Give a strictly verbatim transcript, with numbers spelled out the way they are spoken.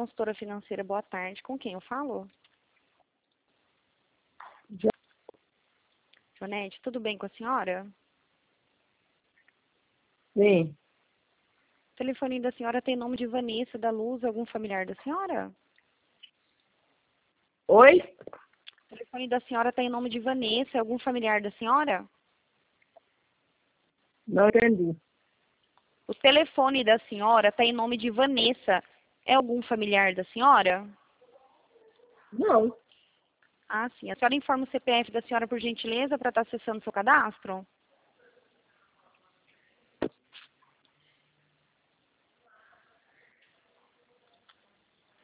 consultora financeira, boa tarde. Com quem eu falo? Jo- Jonete, tudo bem com a senhora? Sim. O telefone da senhora tem nome de Vanessa da Luz, algum familiar da senhora? Oi? O telefone da senhora tem nome de Vanessa, algum familiar da senhora? Não entendi. O telefone da senhora está em nome de Vanessa. É algum familiar da senhora? Não. Ah, sim. A senhora informa o C P F da senhora, por gentileza, para estar acessando o seu cadastro?